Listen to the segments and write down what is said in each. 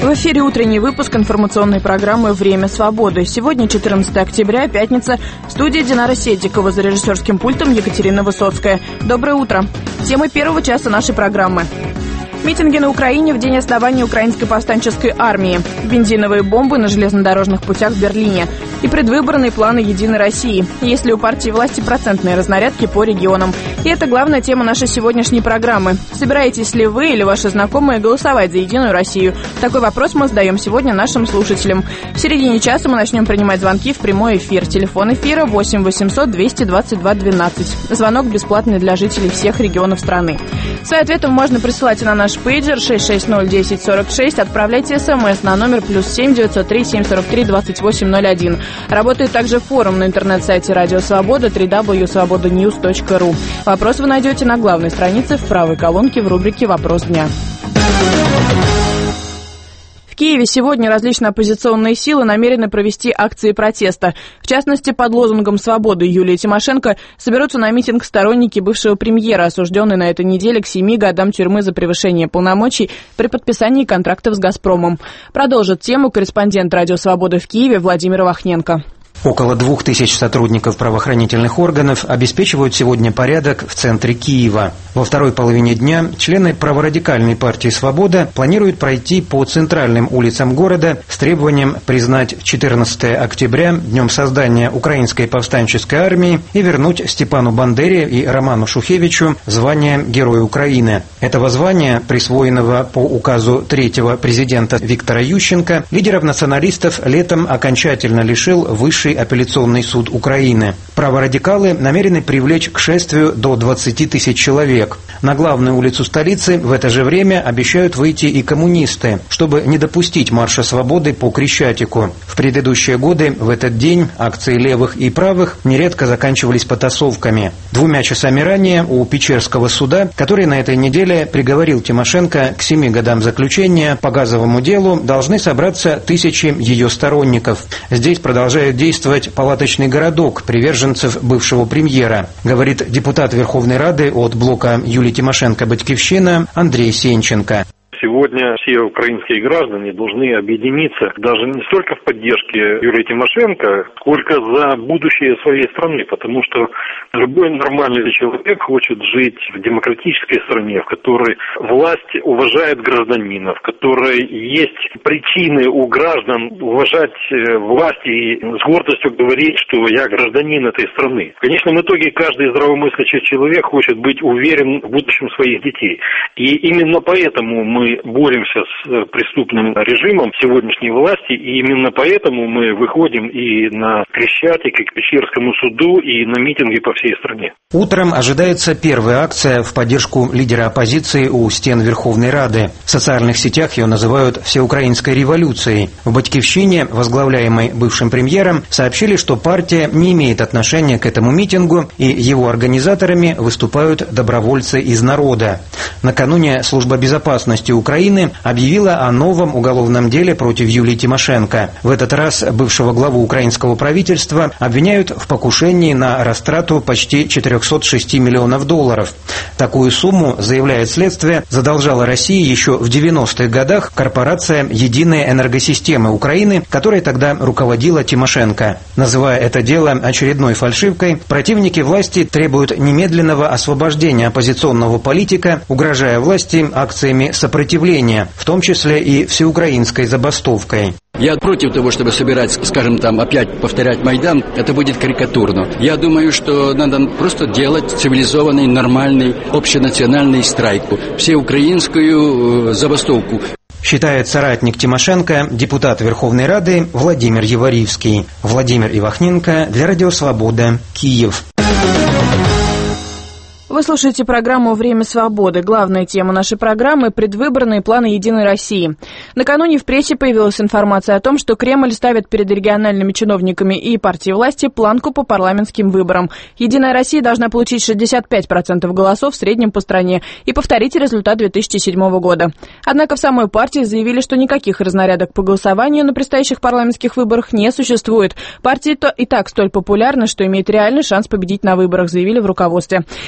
В эфире утренний выпуск информационной программы «Время свободы». Сегодня 14 октября, пятница. В студии Динара Седикова, за режиссерским пультом Екатерина Высоцкая. Доброе утро. Темы первого часа нашей программы. Митинги на Украине в день основания Украинской повстанческой армии. Бензиновые бомбы на железнодорожных путях в Берлине. И предвыборные планы «Единой России». Есть ли у партии власти процентные разнарядки по регионам? И это главная тема нашей сегодняшней программы. Собираетесь ли вы или ваши знакомые голосовать за «Единую Россию»? Такой вопрос мы задаем сегодня нашим слушателям. В середине часа мы начнем принимать звонки в прямой эфир. Телефон эфира 8 800 222 12. Звонок бесплатный для жителей всех регионов страны. Свои ответы можно присылать на наш пейджер 660 1046. Отправляйте смс на номер +7 903 743 2801. Работает также форум на интернет-сайте Радио Свобода www.svobodanews.ru. Вопрос вы найдете на главной странице в правой колонке в рубрике «Вопрос дня». В Киеве сегодня различные оппозиционные силы намерены провести акции протеста. В частности, под лозунгом «Свободы» Юлии Тимошенко соберутся на митинг сторонники бывшего премьера, осужденной на этой неделе к 7 годам тюрьмы за превышение полномочий при подписании контрактов с «Газпромом». Продолжит тему корреспондент «Радио Свобода» в Киеве Владимир Вахненко. Около 2000 сотрудников правоохранительных органов обеспечивают сегодня порядок в центре Киева. Во второй половине дня члены праворадикальной партии «Свобода» планируют пройти по центральным улицам города с требованием признать 14 октября днем создания Украинской повстанческой армии и вернуть Степану Бандере и Роману Шухевичу звание Героя Украины. Этого звания, присвоенного по указу третьего президента Виктора Ющенко, лидеров националистов летом окончательно лишил Высший апелляционный суд Украины. Праворадикалы намерены привлечь к шествию до 20 тысяч человек. На главную улицу столицы в это же время обещают выйти и коммунисты, чтобы не допустить марша свободы по Крещатику. В предыдущие годы в этот день акции левых и правых нередко заканчивались потасовками. 2 часами ранее у Печерского суда, который на этой неделе приговорил Тимошенко к 7 годам заключения по газовому делу, должны собраться тысячи ее сторонников. Здесь продолжает действовать палаточный городок приверженцев бывшего премьера, говорит депутат Верховной Рады от блока Юлии Тимошенко «Батькивщина» Андрей Сенченко. Сегодня все украинские граждане должны объединиться даже не столько в поддержке Юлии Тимошенко, сколько за будущее своей страны, потому что любой нормальный человек хочет жить в демократической стране, в которой власть уважает гражданина, в которой есть причины у граждан уважать власть и с гордостью говорить, что я гражданин этой страны. В конечном итоге каждый здравомыслящий человек хочет быть уверен в будущем своих детей. И именно поэтому мы боремся с преступным режимом сегодняшней власти, и именно поэтому мы выходим и на Крещатик, и к Печерскому суду, и на митинги по всей стране. Утром ожидается первая акция в поддержку лидера оппозиции у стен Верховной Рады. В социальных сетях ее называют «Всеукраинской революцией». В «Батькивщине», возглавляемой бывшим премьером, сообщили, что партия не имеет отношения к этому митингу, и его организаторами выступают добровольцы из народа. Накануне Служба безопасности Украины объявила о новом уголовном деле против Юлии Тимошенко. В этот раз бывшего главу украинского правительства обвиняют в покушении на растрату почти 406 миллионов долларов. Такую сумму, заявляет следствие, задолжала России еще в 90-х годах корпорация «Единые энергосистемы Украины», которой тогда руководила Тимошенко. Называя это дело очередной фальшивкой, противники власти требуют немедленного освобождения оппозиционного политика, угрожая власти акциями сопротивления, в том числе и всеукраинской забастовкой. Я против того, чтобы собирать, скажем, опять повторять Майдан. Это будет карикатурно. Я думаю, что надо просто делать цивилизованный, нормальный, общенациональный страйк, всеукраинскую забастовку. Считает соратник Тимошенко, депутат Верховной Рады Владимир Яворивский. Владимир Ивахненко для Радио Свобода, Киев. Вы слушаете программу «Время свободы». Главная тема нашей программы – предвыборные планы «Единой России». Накануне в прессе появилась информация о том, что Кремль ставит перед региональными чиновниками и партией власти планку по парламентским выборам. «Единая Россия» должна получить 65% голосов в среднем по стране и повторить результат 2007 года. Однако в самой партии заявили, что никаких разнарядок по голосованию на предстоящих парламентских выборах не существует. Партия и так столь популярна, что имеет реальный шанс победить на выборах, заявили в руководстве. Собираетесь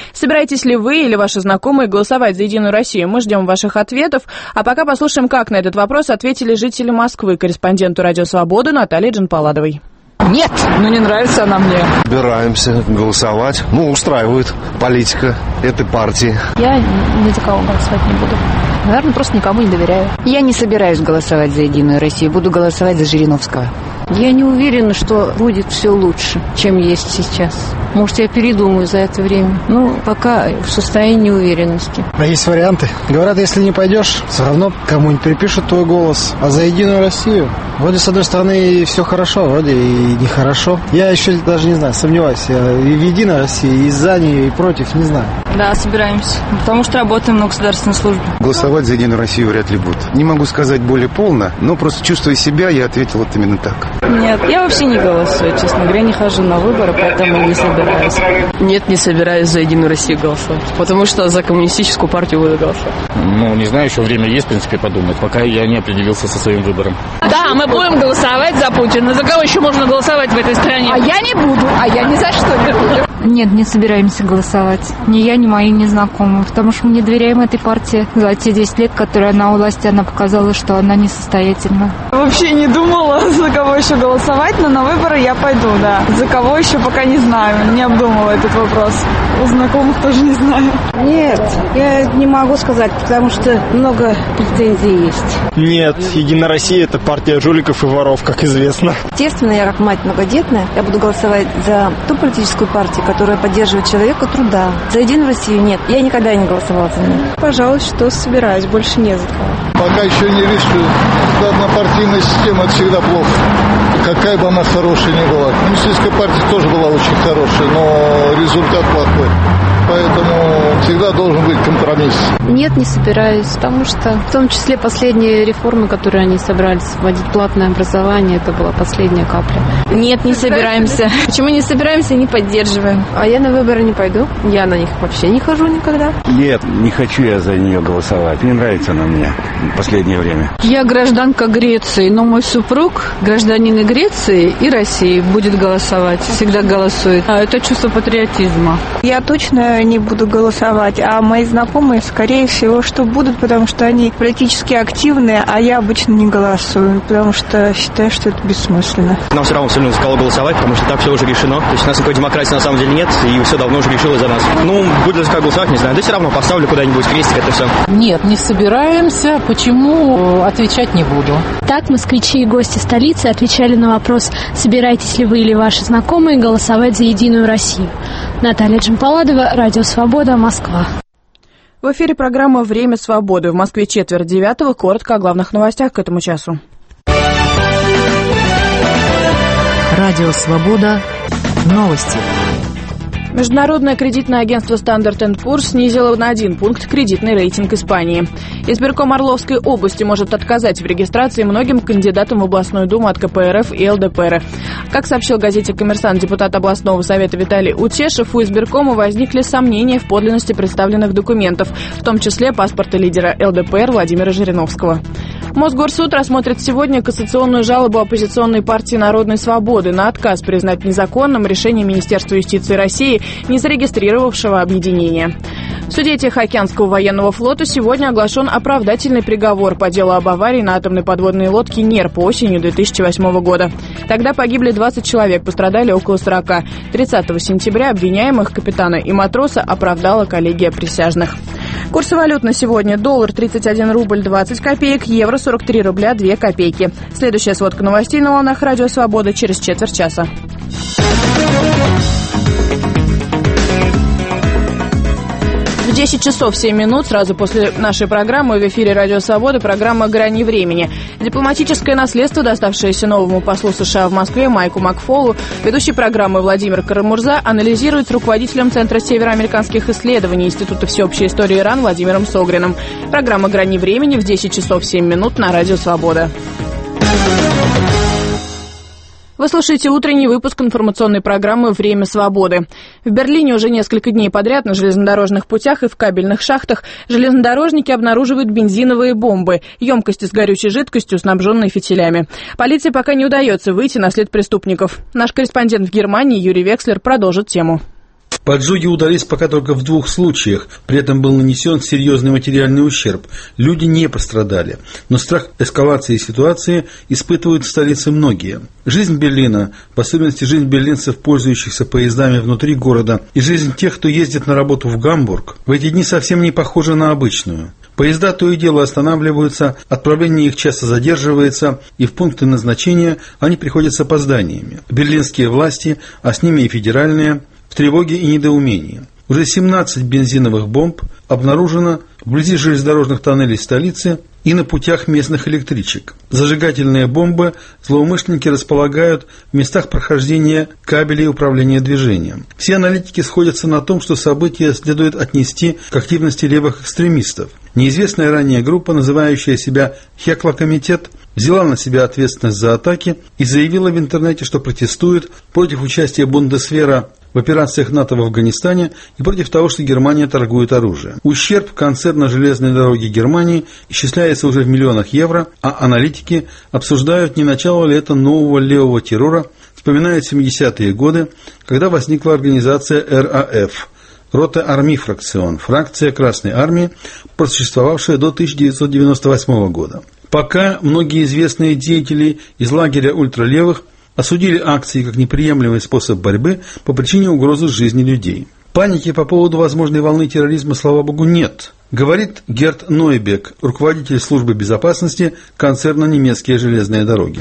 Собираетесь ли вы или ваши знакомые голосовать за «Единую Россию»? Мы ждем ваших ответов. А пока послушаем, как на этот вопрос ответили жители Москвы корреспонденту «Радио Свобода» Наталье Джанпаладовой. Нет, не нравится она мне. Собираемся голосовать. Устраивает политика этой партии. Я ни за кого голосовать не буду. Наверное, просто никому не доверяю. Я не собираюсь голосовать за «Единую Россию». Буду голосовать за Жириновского. Я не уверена, что будет все лучше, чем есть сейчас. Может, я передумаю за это время. Пока в состоянии неуверенности. А есть варианты. Говорят, если не пойдешь, все равно кому-нибудь припишут твой голос. А за «Единую Россию» вроде, с одной стороны, все хорошо, вроде и нехорошо. Я еще даже не знаю, сомневаюсь. Я и в «Единой России», и за нее, и против, не знаю. Да, собираемся. Потому что работаем на государственной службе. Голосовать за «Единую Россию» вряд ли буду. Не могу сказать более полно, но просто чувствуя себя, я ответил вот именно так. Нет, я вообще не голосую, честно говоря. Не хожу на выборы, поэтому не собираюсь. Нет, не собираюсь за «Единую Россию» голосовать. Потому что за коммунистическую партию буду голосовать. Не знаю, еще время есть, в принципе, подумать. Пока я не определился со своим выбором. Да, мы будем голосовать за Путина. За кого еще можно голосовать в этой стране? А я не буду, я ни за что не буду. Нет, не собираемся голосовать. Ни я, ни мои, ни знакомые. Потому что мы не доверяем этой партии. За те 10 лет, которые она у власти, она показала, что она несостоятельна. Вообще не думала, за кого еще голосовать, но на выборы я пойду, да. За кого еще пока не знаю, не обдумывала этот вопрос. У знакомых тоже не знаю. Нет, я не могу сказать, потому что много претензий есть. Нет, «Единая Россия» — это партия жуликов и воров, как известно. Естественно, я как мать многодетная, я буду голосовать за ту политическую партию, которая поддерживает человека труда. За «Единую Россию» нет, я никогда не голосовала за нее. Пожалуй, что собираюсь, больше не за кого. Пока еще не решил. Однопартийная система — это всегда плохо. Какая бы она хорошая ни была. Коммунистическая партия тоже была очень хорошая, но результат плохой. Поэтому всегда должен быть компромисс. Нет, не собираюсь, потому что в том числе последние реформы, которые они собрались вводить платное образование, это была последняя капля. Нет, не собираемся. Почему не собираемся, не поддерживаем? А я на выборы не пойду. Я на них вообще не хожу никогда. Нет, не хочу я за нее голосовать. Не нравится она мне в последнее время. Я гражданка Греции, но мой супруг гражданин и Греции, и России будет голосовать. Всегда голосует. Это чувство патриотизма. Я точно не буду голосовать, а мои знакомые, скорее всего, что будут, потому что они политически активные, а я обычно не голосую, потому что считаю, что это бессмысленно. Нам все равно все равно за кого голосовать, потому что так все уже решено. То есть у нас никакой демократии на самом деле нет, и все давно уже решилось за нас. Буду ли за кого голосовать, не знаю. Да все равно поставлю куда-нибудь крестик, это все. Нет, не собираемся. Почему? Отвечать не буду. Так, москвичи и гости столицы отвечали на вопрос, собираетесь ли вы или ваши знакомые голосовать за «Единую Россию». Наталья Джанпаладова, Радио Свобода, Москва. В эфире программа «Время свободы». В Москве 8:45. Коротко о главных новостях к этому часу. Радио Свобода. Новости. Международное кредитное агентство Standard & Poor's снизило на 1 пункт кредитный рейтинг Испании. Избирком Орловской области может отказать в регистрации многим кандидатам в областную думу от КПРФ и ЛДПР. Как сообщил газете «Коммерсант» депутат областного совета Виталий Утешев, у избиркома возникли сомнения в подлинности представленных документов, в том числе паспорта лидера ЛДПР Владимира Жириновского. Мосгорсуд рассмотрит сегодня кассационную жалобу оппозиционной партии «Народной свободы» на отказ признать незаконным решение Министерства юстиции России, не зарегистрировавшего объединение. В суде Тихоокеанского военного флота сегодня оглашен оправдательный приговор по делу об аварии на атомной подводной лодке «Нерп» осенью 2008 года. Тогда погибли 20 человек, пострадали около 40. 30 сентября обвиняемых, капитана и матроса, оправдала коллегия присяжных. Курсы валют на сегодня: доллар 31 рубль 20 копеек, евро 43 рубля 2 копейки. Следующая сводка новостей на волнах Радио Свобода через четверть часа. В 10 часов 7 минут, сразу после нашей программы, в эфире Радио Свобода, программа «Грани времени». Дипломатическое наследство, доставшееся новому послу США в Москве Майку Макфолу, ведущий программы Владимир Карамурза анализирует с руководителем Центра североамериканских исследований Института всеобщей истории Иран Владимиром Согриным. Программа «Грани времени» в 10 часов 7 минут на Радио Свобода. Вы слушаете утренний выпуск информационной программы «Время свободы». В Берлине уже несколько дней подряд на железнодорожных путях и в кабельных шахтах железнодорожники обнаруживают бензиновые бомбы, емкости с горючей жидкостью, снабженные фитилями. Полиции пока не удается выйти на след преступников. Наш корреспондент в Германии Юрий Векслер продолжит тему. Поджоги удались пока только в 2 случаях, при этом был нанесен серьезный материальный ущерб. Люди не пострадали, но страх эскалации ситуации испытывают в столице многие. Жизнь Берлина, в особенности жизнь берлинцев, пользующихся поездами внутри города, и жизнь тех, кто ездит на работу в Гамбург, в эти дни совсем не похожа на обычную. Поезда то и дело останавливаются, отправление их часто задерживается, и в пункты назначения они приходят с опозданиями. Берлинские власти, а с ними и федеральные, в тревоге и недоумении. Уже 17 бензиновых бомб обнаружено вблизи железнодорожных тоннелей столицы и на путях местных электричек. Зажигательные бомбы злоумышленники располагают в местах прохождения кабелей управления движением. Все аналитики сходятся на том, что события следует отнести к активности левых экстремистов. Неизвестная ранее группа, называющая себя «Хекла-комитет», взяла на себя ответственность за атаки и заявила в интернете, что протестует против участия Бундесвера в операциях НАТО в Афганистане и против того, что Германия торгует оружием. Ущерб концерна «Железные дороги Германии» исчисляется уже в миллионах евро, а аналитики обсуждают, не начало ли это нового левого террора, вспоминают 70-е годы, когда возникла организация РАФ – Роте Арми Фракцион, фракция Красной Армии, просуществовавшая до 1998 года. Пока многие известные деятели из лагеря ультралевых осудили акции как неприемлемый способ борьбы по причине угрозы жизни людей. Паники по поводу возможной волны терроризма, слава богу, нет, говорит Герт Нойбек, руководитель службы безопасности концерна «Немецкие железные дороги».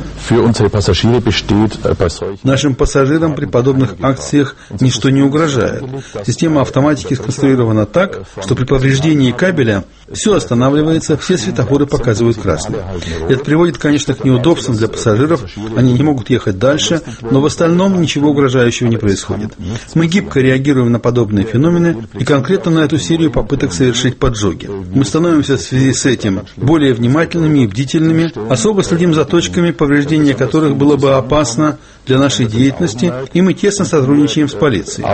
Нашим пассажирам при подобных акциях ничто не угрожает. Система автоматики сконструирована так, что при повреждении кабеля все останавливается, все светофоры показывают красный. Это приводит, конечно, к неудобствам для пассажиров, они не могут ехать дальше, но в остальном ничего угрожающего не происходит. Мы гибко реагируем на подобные феномены и конкретно на эту серию попыток совершить поджоги. Мы становимся в связи с этим более внимательными и бдительными, особо следим за точками, повреждения которых было бы опасно для нашей деятельности, и мы тесно сотрудничаем с полицией.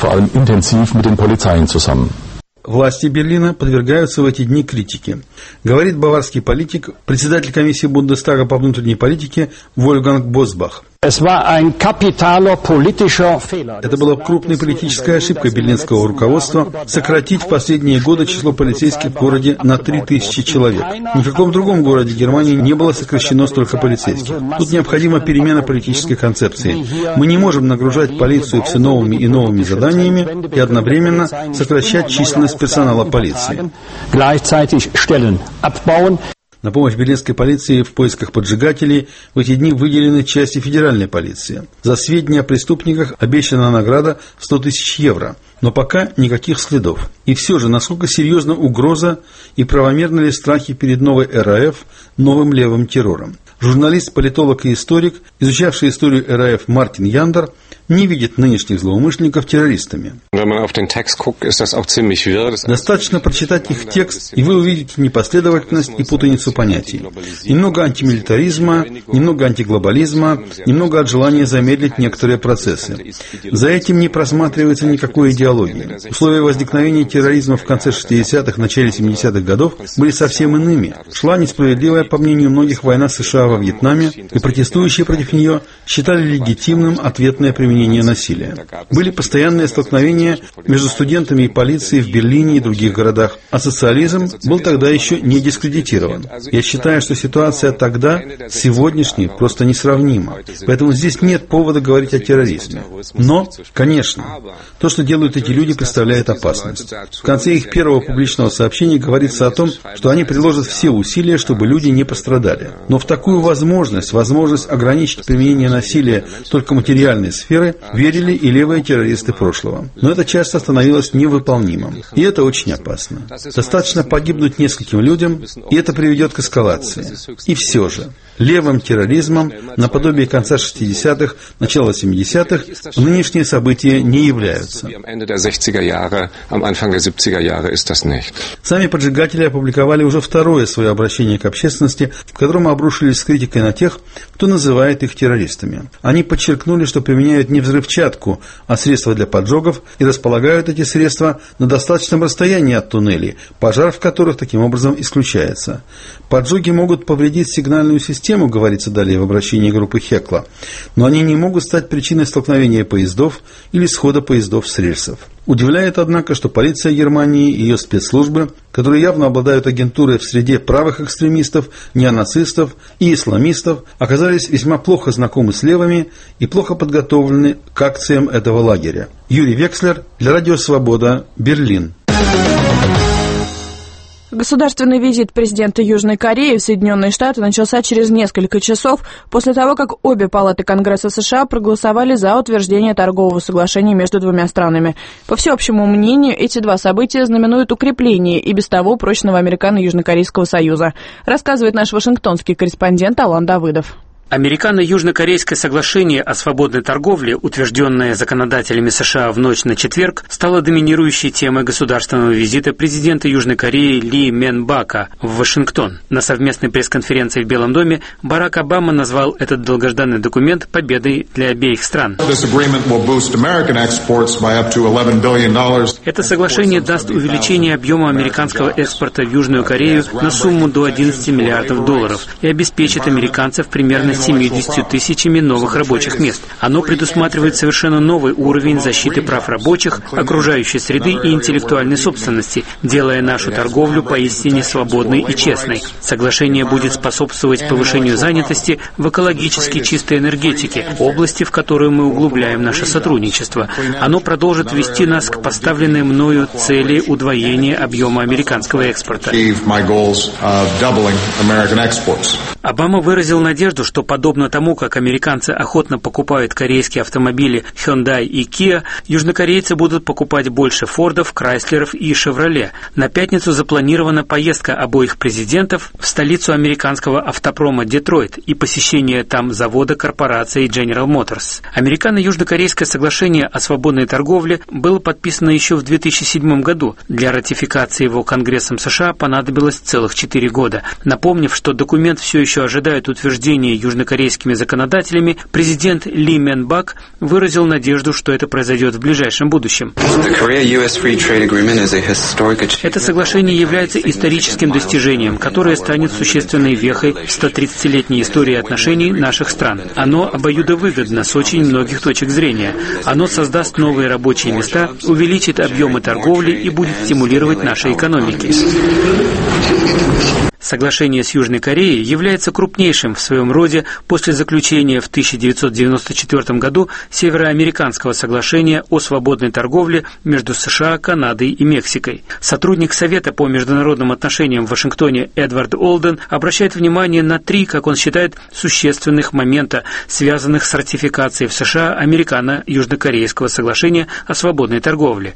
Власти Берлина подвергаются в эти дни критике, говорит баварский политик, председатель комиссии Бундестага по внутренней политике Вольфганг Босбах. Это была крупная политическая ошибка берлинского руководства сократить в последние годы число полицейских в городе на 3000 человек. Ни в каком другом городе Германии не было сокращено столько полицейских. Тут необходима перемена политической концепции. Мы не можем нагружать полицию все новыми и новыми заданиями и одновременно сокращать численность персонала полиции. На помощь берлинской полиции в поисках поджигателей в эти дни выделены части федеральной полиции. За сведения о преступниках обещана награда в 100 000 евро, но пока никаких следов. И все же, насколько серьезна угроза и правомерны ли страхи перед новой РАФ, новым левым террором? Журналист, политолог и историк, изучавший историю РАФ Мартин Яндер, не видит нынешних злоумышленников террористами. Достаточно прочитать их текст, и вы увидите непоследовательность и путаницу понятий. Немного антимилитаризма, немного антиглобализма, немного от желания замедлить некоторые процессы. За этим не просматривается никакой идеологии. Условия возникновения терроризма в конце 60-х, начале 70-х годов были совсем иными. Шла несправедливая, по мнению многих, война США во Вьетнаме, и протестующие против нее считали легитимным ответное применение насилия. Были постоянные столкновения между студентами и полицией в Берлине и других городах, а социализм был тогда еще не дискредитирован. Я считаю, что ситуация тогда с сегодняшней просто несравнима. Поэтому здесь нет повода говорить о терроризме. Но, конечно, то, что делают эти люди, представляет опасность. В конце их первого публичного сообщения говорится о том, что они приложат все усилия, чтобы люди не пострадали. Но в такую возможность ограничить применение насилия только материальной сферы, верили и левые террористы прошлого. Но это часто становилось невыполнимым. И это очень опасно. Достаточно погибнуть нескольким людям, и это приведет к эскалации. И все же, левым терроризмом, наподобие конца 60-х, начала 70-х, нынешние события не являются. Сами поджигатели опубликовали уже второе свое обращение к общественности, в котором обрушились с критикой на тех, кто называет их террористами. Они подчеркнули, что применяют не взрывчатку, а средства для поджогов и располагают эти средства на достаточном расстоянии от туннелей, пожар в которых таким образом исключается. Поджоги могут повредить сигнальную систему, говорится далее в обращении группы Хекла, но они не могут стать причиной столкновения поездов или схода поездов с рельсов. Удивляет, однако, что полиция Германии и ее спецслужбы, которые явно обладают агентурой в среде правых экстремистов, неонацистов и исламистов, оказались весьма плохо знакомы с левыми и плохо подготовлены к акциям этого лагеря. Юрий Векслер для Радио Свобода, Берлин. Государственный визит президента Южной Кореи в Соединенные Штаты начался через несколько часов после того, как обе палаты Конгресса США проголосовали за утверждение торгового соглашения между двумя странами. По всеобщему мнению, эти два события знаменуют укрепление и без того прочного американо-южнокорейского союза, рассказывает наш вашингтонский корреспондент Алан Давыдов. Американо-южнокорейское соглашение о свободной торговле, утвержденное законодателями США в ночь на четверг, стало доминирующей темой государственного визита президента Южной Кореи Ли Мен Бака в Вашингтон. На совместной пресс-конференции в Белом доме Барак Обама назвал этот долгожданный документ победой для обеих стран. Это соглашение даст увеличение объема американского экспорта в Южную Корею на сумму до $11 миллиардов и обеспечит американцев примерно 70 тысячами новых рабочих мест. Оно предусматривает совершенно новый уровень защиты прав рабочих, окружающей среды и интеллектуальной собственности, делая нашу торговлю поистине свободной и честной. Соглашение будет способствовать повышению занятости в экологически чистой энергетике, области, в которую мы углубляем наше сотрудничество. Оно продолжит вести нас к поставленной мною цели удвоения объема американского экспорта. Обама выразил надежду, что подобно тому, как американцы охотно покупают корейские автомобили Hyundai и Kia, южнокорейцы будут покупать больше Фордов, Крайслеров и Шевроле. На пятницу запланирована поездка обоих президентов в столицу американского автопрома Детройт и посещение там завода корпорации General Motors. Американо-южнокорейское соглашение о свободной торговле было подписано еще в 2007 году. Для ратификации его Конгрессом США понадобилось целых 4 года. Напомнив, что документ все еще ожидает утверждения южнокорейскими законодателями, президент Ли Мен Бак выразил надежду, что это произойдет в ближайшем будущем. Это соглашение является историческим достижением, которое станет существенной вехой в 130-летней истории отношений наших стран. Оно обоюдовыгодно с очень многих точек зрения. Оно создаст новые рабочие места, увеличит объемы торговли и будет стимулировать наши экономики. Соглашение с Южной Кореей является крупнейшим в своем роде после заключения в 1994 году североамериканского соглашения о свободной торговле между США, Канадой и Мексикой. Сотрудник Совета по международным отношениям в Вашингтоне Эдвард Олден обращает внимание на 3, как он считает, существенных момента, связанных с ратификацией в США американо-южнокорейского соглашения о свободной торговле.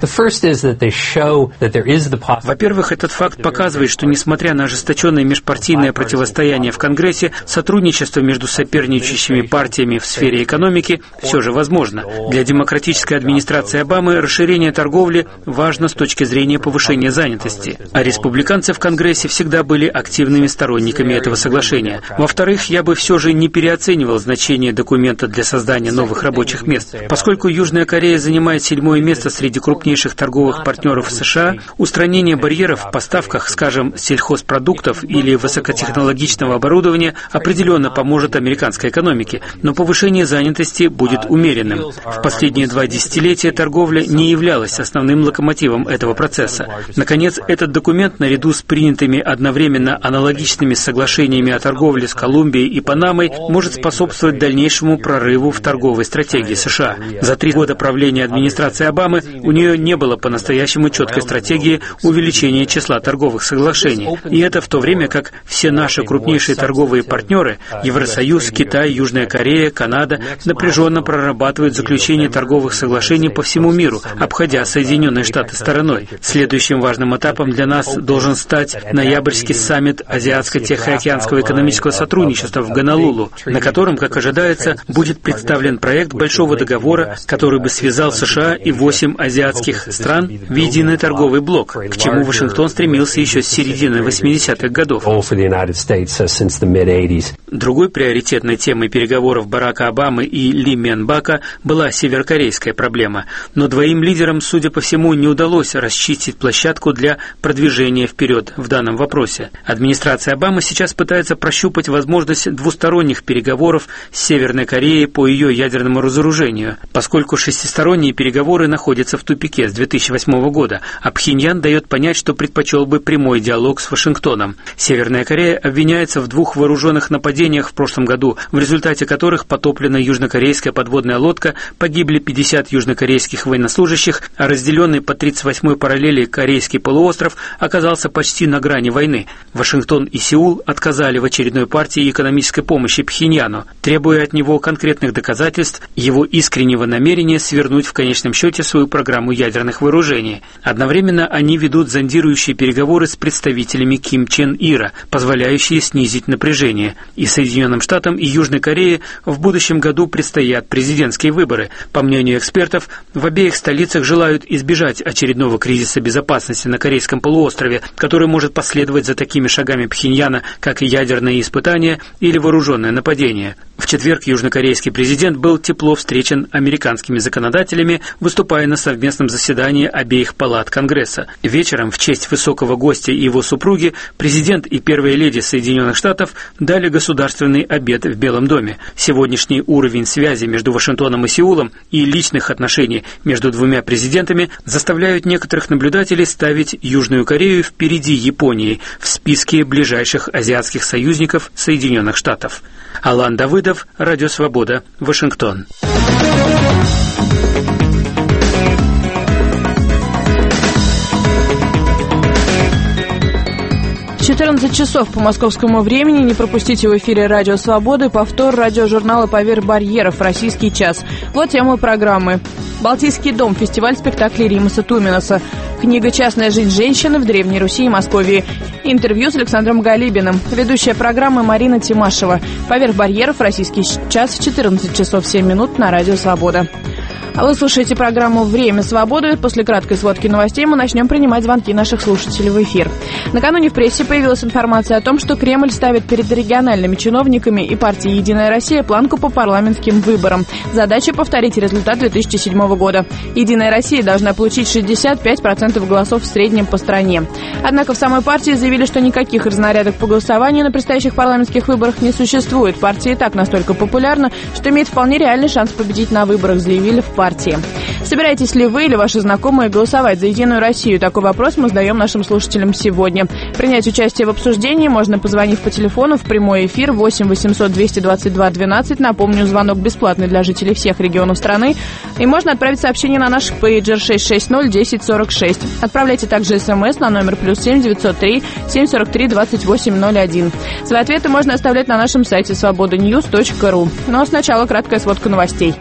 Во-первых, этот факт показывает, что несмотря на ожесточенное межпартийное противостояние в Конгрессе, сотрудничество между соперничающими партиями в сфере экономики все же возможно. Для демократической администрации Обамы расширение торговли важно с точки зрения повышения занятости, а республиканцы в Конгрессе всегда были активными сторонниками этого соглашения. Во-вторых, я бы все же не переоценивал значение документа для создания новых рабочих мест. Поскольку Южная Корея занимает 7-е место среди крупнейших торговых партнеров США, устранение барьеров в поставках, скажем, сельхозпродуктов или высокотехнологичного оборудования определенно поможет американской экономике, но повышение занятости будет умеренным. В последние 2 десятилетия торговля не являлась основным локомотивом этого процесса. Наконец, этот документ, наряду с принятыми одновременно аналогичными соглашениями о торговле с Колумбией и Панамой, может способствовать дальнейшему прорыву в торговой стратегии США. За 3 года правления администрации Обамы у нее не было по-настоящему четкой стратегии увеличения числа торговых соглашений. И это в то время, как все наши крупнейшие торговые партнеры – Евросоюз, Китай, Южная Корея, Канада – напряженно прорабатывают заключение торговых соглашений по всему миру, обходя Соединенные Штаты стороной. Следующим важным этапом для нас должен стать ноябрьский саммит Азиатско-Тихоокеанского экономического сотрудничества в Гонолулу, на котором, как ожидается, будет представлен проект большого договора, который бы связал США и 8 азиатских стран в единый торговый блок, к чему Вашингтон стремился еще с середины 80-х годов. годов. Другой приоритетной темой переговоров Барака Обамы и Ли Менбака была северокорейская проблема. Но двоим лидерам, судя по всему, не удалось расчистить площадку для продвижения вперед в данном вопросе. Администрация Обамы сейчас пытается прощупать возможность двусторонних переговоров с Северной Кореей по ее ядерному разоружению, поскольку шестисторонние переговоры находятся в тупике с 2008 года, а Пхеньян дает понять, что предпочел бы прямой диалог с Вашингтоном. Северная Корея обвиняется в 2 вооруженных нападениях в прошлом году, в результате которых потоплена южнокорейская подводная лодка, погибли 50 южнокорейских военнослужащих, а разделенный по 38-й параллели Корейский полуостров оказался почти на грани войны. Вашингтон и Сеул отказали в очередной партии экономической помощи Пхеньяну, требуя от него конкретных доказательств его искреннего намерения свернуть в конечном счете свою программу ядерных вооружений. Одновременно они ведут зондирующие переговоры с представителями Ким Чен Ира, позволяющие снизить напряжение. И Соединенным Штатам, и Южной Корее в будущем году предстоят президентские выборы. По мнению экспертов, в обеих столицах желают избежать очередного кризиса безопасности на Корейском полуострове, который может последовать за такими шагами Пхеньяна, как и ядерные испытания или вооруженное нападение. В четверг южнокорейский президент был тепло встречен американскими законодателями, выступая на совместном заседании обеих палат Конгресса. Вечером в честь высокого гостя и его супруги президент и первая леди Соединенных Штатов дали государственный обед в Белом доме. Сегодняшний уровень связи между Вашингтоном и Сеулом и личных отношений между двумя президентами заставляют некоторых наблюдателей ставить Южную Корею впереди Японии в списке ближайших азиатских союзников Соединенных Штатов. Алан Давыдов, Радио Свобода, Вашингтон. 14 часов по московскому времени. Не пропустите в эфире Радио Свободы повтор радиожурнала «Поверх барьеров. Российский час». Вот тема программы. Балтийский дом. Фестиваль спектаклей Римаса Туменоса. Книга «Частная жизнь женщины в Древней Руси и Московии». Интервью с Александром Галибиным. Ведущая программы Марина Тимашева. «Поверх барьеров. Российский час» в 14 часов 7 минут на Радио Свобода. Вы слушаете программу «Время свободы». После краткой сводки новостей мы начнем принимать звонки наших слушателей в эфир. Накануне в прессе появилась информация о том, что Кремль ставит перед региональными чиновниками и партией «Единая Россия» планку по парламентским выборам. Задача — повторить результат 2007 года. «Единая Россия» должна получить 65% голосов в среднем по стране. Однако в самой партии заявили, что никаких разнарядок по голосованию на предстоящих парламентских выборах не существует. Партия и так настолько популярна, что имеет вполне реальный шанс победить на выборах, заявили в партии. Собираетесь ли вы или ваши знакомые голосовать за «Единую Россию»? Такой вопрос мы задаем нашим слушателям сегодня. Принять участие в обсуждении можно, позвонив по телефону в прямой эфир 8 800 222 12. Напомню, звонок бесплатный для жителей всех регионов страны. И можно отправить сообщение на наш пейджер 660 1046. Отправляйте также СМС на номер +7 903 743 2801. Свои ответы можно оставлять на нашем сайте svobodanews.ru. Но сначала краткая сводка новостей.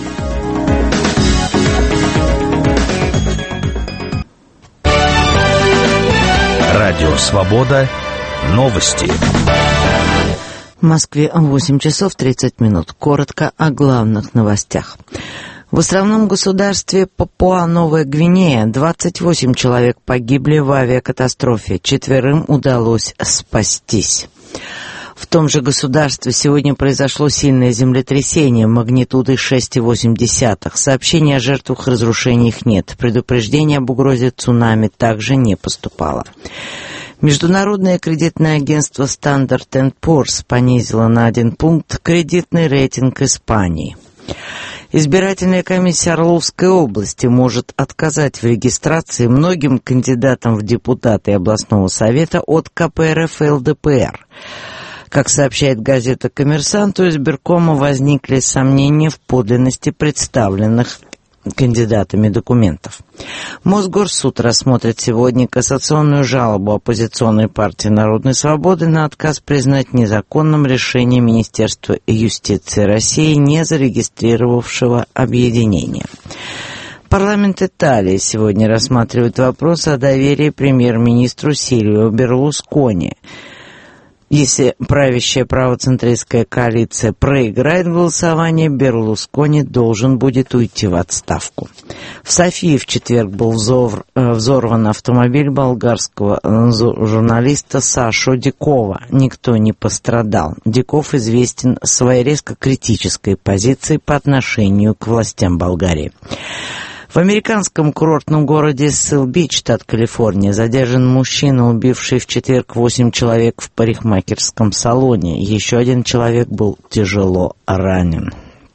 Радио «Свобода». Новости. В Москве 8 часов 30 минут. Коротко о главных новостях. В островном государстве Папуа-Новая Гвинея 28 человек погибли в авиакатастрофе. 4 удалось спастись. В том же государстве сегодня произошло сильное землетрясение магнитудой 6,8. Сообщений о жертвах и разрушениях нет. Предупреждение об угрозе цунами также не поступало. Международное кредитное агентство Standard & Poor's понизило на 1 пункт кредитный рейтинг Испании. Избирательная комиссия Орловской области может отказать в регистрации многим кандидатам в депутаты областного совета от КПРФ и ЛДПР. Как сообщает газета «Коммерсант», у избиркома возникли сомнения в подлинности представленных кандидатами документов. Мосгорсуд рассмотрит сегодня кассационную жалобу оппозиционной партии «Народной свободы» на отказ признать незаконным решение Министерства юстиции России, не зарегистрировавшего объединение. Парламент Италии сегодня рассматривает вопрос о доверии премьер-министру Сильвио Берлускони. Если правящая правоцентристская коалиция проиграет голосование, Берлускони должен будет уйти в отставку. В Софии в четверг был взорван автомобиль болгарского журналиста Сашу Дикова. Никто не пострадал. Диков известен своей резко критической позицией по отношению к властям Болгарии. В американском курортном городе Сил-Бич, штат Калифорния, задержан мужчина, убивший в четверг 8 человек в парикмахерском салоне. Еще один человек был тяжело ранен.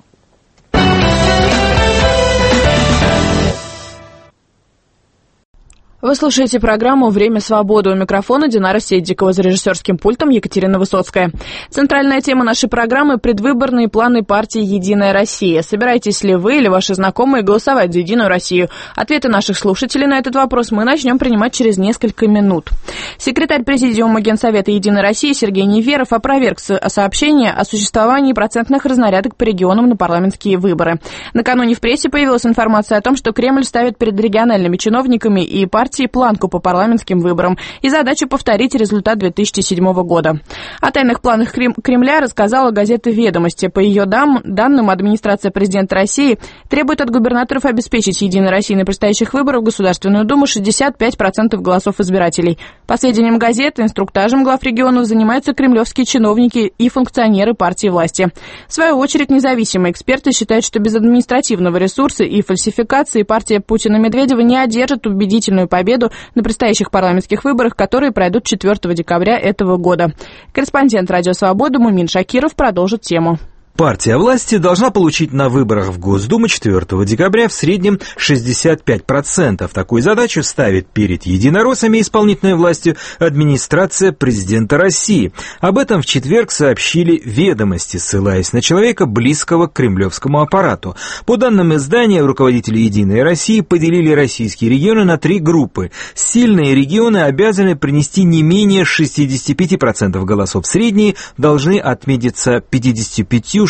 Вы слушаете программу «Время свободы». У микрофона Динара Седдикова, за режиссерским пультом Екатерина Высоцкая. Центральная тема нашей программы – предвыборные планы партии «Единая Россия». Собираетесь ли вы или ваши знакомые голосовать за «Единую Россию»? Ответы наших слушателей на этот вопрос мы начнем принимать через несколько минут. Секретарь Президиума Генсовета «Единой России» Сергей Неверов опроверг сообщение о существовании процентных разнарядок по регионам на парламентские выборы. Накануне в прессе появилась информация о том, что Кремль ставит перед региональными чиновниками и партиями планку по парламентским выборам и задачу повторить результат 2007 года. О тайных планах Кремля рассказала газета «Ведомости». По ее данным, администрация президента России требует от губернаторов обеспечить «Единой России» на предстоящих выборах в Государственную Думу 65% голосов избирателей. По сведениям газеты, инструктажем глав регионов занимаются кремлевские чиновники и функционеры партии власти. В свою очередь, независимые эксперты считают, что без административного ресурса и фальсификации партия Путина-Медведева не одержит убедительную победу на предстоящих парламентских выборах, которые пройдут 4 декабря этого года. Корреспондент «Радио Свобода» Мумин Шакиров продолжит тему. Партия власти должна получить на выборах в Госдуму 4 декабря в среднем 65%. Такую задачу ставит перед единороссами и исполнительной властью администрация президента России. Об этом в четверг сообщили «Ведомости», ссылаясь на человека, близкого к кремлевскому аппарату. По данным издания, руководители «Единой России» поделили российские регионы на 3 группы. Сильные регионы обязаны принести не менее 65% голосов. Средние должны отметиться 55-60%.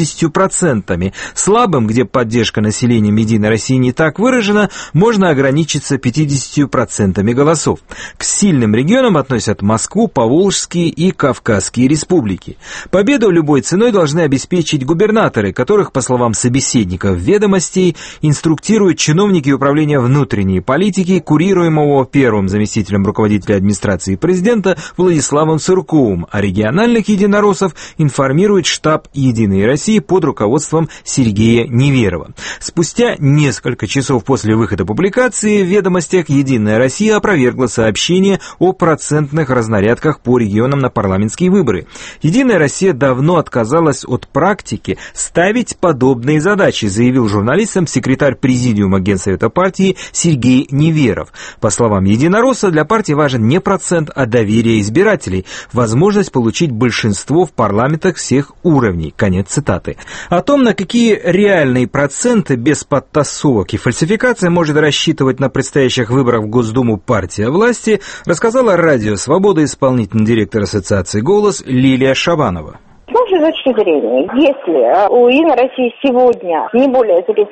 Слабым, где поддержка населением «Единой России» не так выражена, можно ограничиться 50% голосов. К сильным регионам относят Москву, Поволжские и Кавказские республики. Победу любой ценой должны обеспечить губернаторы, которых, по словам собеседников «Ведомостей», инструктируют чиновники Управления внутренней политики, курируемого первым заместителем руководителя администрации президента Владиславом Сурковым, а региональных единороссов информирует штаб «Единой России» под руководством Сергея Неверова. Спустя несколько часов после выхода публикации в «Ведомостях» «Единая Россия» опровергла сообщение о процентных разнарядках по регионам на парламентские выборы. «Единая Россия» давно отказалась от практики ставить подобные задачи, заявил журналистам секретарь Президиума Генсовета партии Сергей Неверов. По словам единоросса, для партии важен не процент, а доверие избирателей, возможность получить большинство в парламентах всех уровней. Конец цитаты. О том, на какие реальные проценты без подтасовок и фальсификаций может рассчитывать на предстоящих выборах в Госдуму партия власти, рассказала «Радио Свобода» исполнительный директор ассоциации «Голос» Лилия Шабанова. С нашей точки зрения, если у «Единой России» сегодня не более 30%,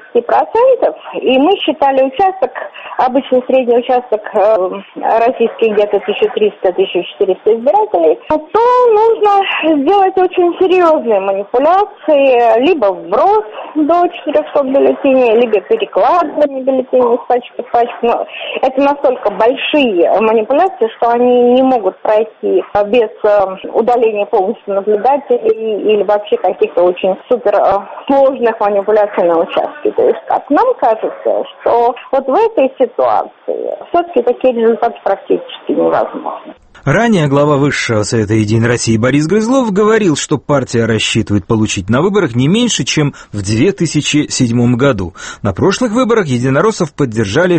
и мы считали участок, обычный средний участок российский где-то 1300-1400 избирателей, то нужно сделать очень серьезные манипуляции, либо вброс до 400 бюллетеней, либо перекладывание бюллетеней из пачки в пачку. Но это настолько большие манипуляции, что они не могут пройти без удаления полностью наблюдателей или вообще каких-то очень супер сложных манипуляций на участке. То есть, как нам кажется, что вот в этой ситуации все-таки такие результаты практически невозможны. Ранее глава Высшего Совета Единой России Борис Грызлов говорил, что партия рассчитывает получить на выборах не меньше, чем в 2007 году. На прошлых выборах единороссов поддержали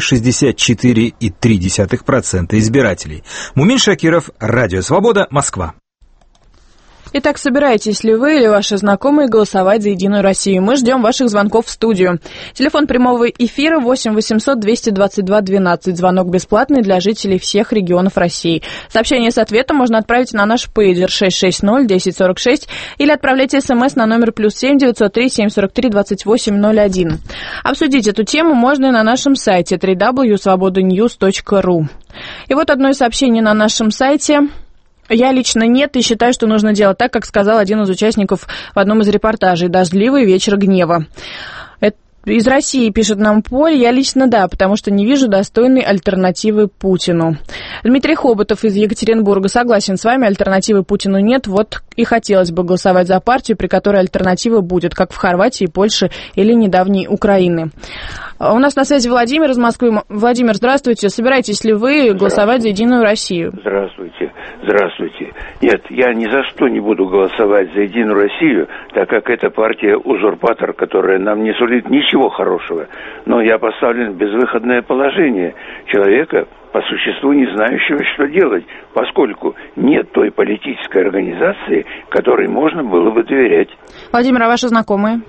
64,3% избирателей. Мумин Шакиров, Радио Свобода, Москва. Итак, собираетесь ли вы или ваши знакомые голосовать за «Единую Россию»? Мы ждем ваших звонков в студию. Телефон прямого эфира 8 800 222 12. Звонок бесплатный для жителей всех регионов России. Сообщение с ответом можно отправить на наш пейджер 660 1046 или отправлять смс на номер +7 903 743 2801. Обсудить эту тему можно и на нашем сайте www.svobodanews.ru. И вот одно из сообщений на нашем сайте. Я лично нет и считаю, что нужно делать так, как сказал один из участников в одном из репортажей. «Дождливый вечер гнева». Из России пишет нам Поль. Я лично да, потому что не вижу достойной альтернативы Путину. Дмитрий Хоботов из Екатеринбурга. Согласен с вами, альтернативы Путину нет. Вот и хотелось бы голосовать за партию, при которой альтернатива будет, как в Хорватии, Польше или недавней Украины. У нас на связи Владимир из Москвы. Владимир, здравствуйте. Собираетесь ли вы голосовать за «Единую Россию»? Здравствуйте. Здравствуйте. Нет, я ни за что не буду голосовать за «Единую Россию», так как это партия-узурпатор, которая нам не сулит ничего хорошего. Но я поставлен в безвыходное положение человека, по существу не знающего, что делать, поскольку нет той политической организации, которой можно было бы доверять. Владимир, а ваши знакомые?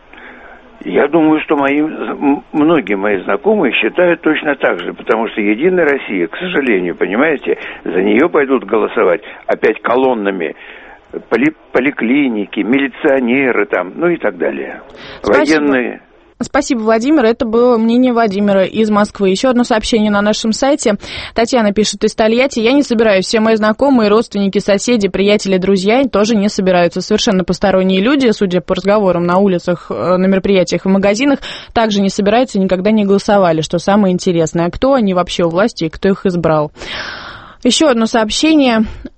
Я думаю, что многие мои знакомые считают точно так же, потому что «Единая Россия», к сожалению, понимаете, за нее пойдут голосовать опять колоннами поликлиники, милиционеры там, ну и так далее. Спасибо. Военные. Спасибо, Владимир. Это было мнение Владимира из Москвы. Еще одно сообщение на нашем сайте. Татьяна пишет из Тольятти. Я не собираюсь. Все мои знакомые, родственники, соседи, приятели, друзья тоже не собираются. Совершенно посторонние люди, судя по разговорам на улицах, на мероприятиях и магазинах, также не собираются и никогда не голосовали, что самое интересное. А кто они вообще у власти и кто их избрал? Еще одно сообщение.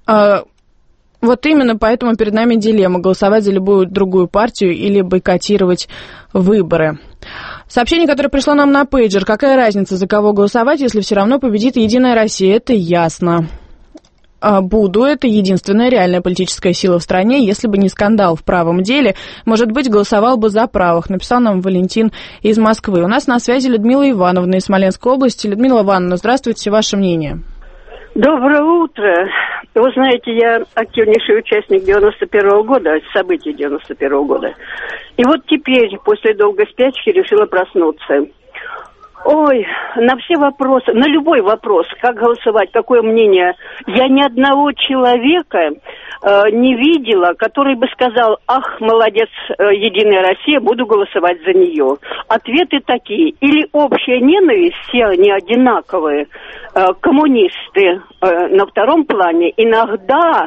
Вот именно поэтому перед нами дилемма: голосовать за любую другую партию или бойкотировать выборы. Сообщение, которое пришло нам на пейджер. Какая разница, за кого голосовать, если все равно победит «Единая Россия»? Это ясно. Буду. Это единственная реальная политическая сила в стране. Если бы не скандал в правом деле, может быть, голосовал бы за правых, написал нам Валентин из Москвы. У нас на связи Людмила Ивановна из Смоленской области. Людмила Ивановна, здравствуйте, ваше мнение. Доброе утро. Вы знаете, я активнейший участник 91-го года, событий 91-го года. И вот теперь, после долгой спячки, решила проснуться. Ой, на все вопросы, на любой вопрос, как голосовать, какое мнение, я ни одного человека не видела, который бы сказал: ах, молодец, «Единая Россия, буду голосовать за нее». Ответы такие: или общая ненависть, все они одинаковые, коммунисты на втором плане, иногда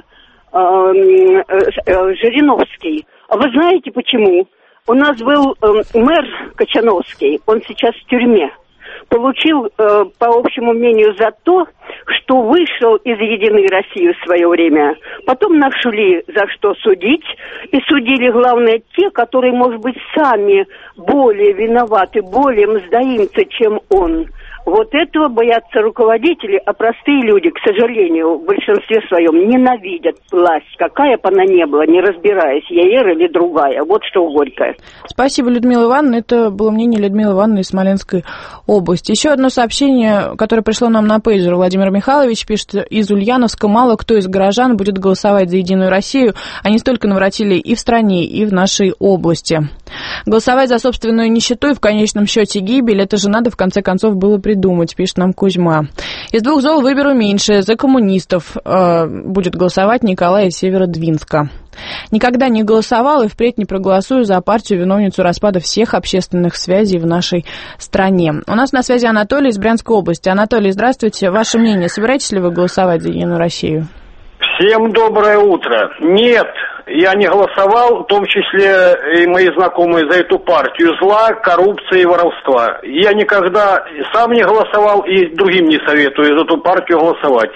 Жириновский. А вы знаете почему? У нас был мэр Кочановский, он сейчас в тюрьме. Получил, по общему мнению, за то, что вышел из «Единой России» в свое время. Потом нашли, за что судить. И судили, главное, те, которые, может быть, сами более виноваты, более мздоимцы, чем он. Вот этого боятся руководители, а простые люди, к сожалению, в большинстве своем ненавидят власть, какая бы она ни была, не разбираясь, ЕР или другая. Вот что горькое. Спасибо, Людмила Ивановна. Это было мнение Людмилы Ивановны из Смоленской области. Еще одно сообщение, которое пришло нам на пейджер. Владимир Михайлович пишет из Ульяновска: мало кто из горожан будет голосовать за «Единую Россию». Они столько наворотили и в стране, и в нашей области. Голосовать за собственную нищету и в конечном счете гибель — это же надо в конце концов было придумать, пишет нам Кузьма. Из двух зол выберу меньшее. За коммунистов будет голосовать Николай из Северодвинска. Никогда не голосовал и впредь не проголосую за партию-виновницу распада всех общественных связей в нашей стране. У нас на связи Анатолий из Брянской области. Анатолий, здравствуйте. Ваше мнение, собираетесь ли вы голосовать за «Единую Россию»? Всем доброе утро. Нет, я не голосовал, в том числе и мои знакомые, за эту партию зла, коррупции и воровства. Я никогда сам не голосовал и другим не советую за эту партию голосовать.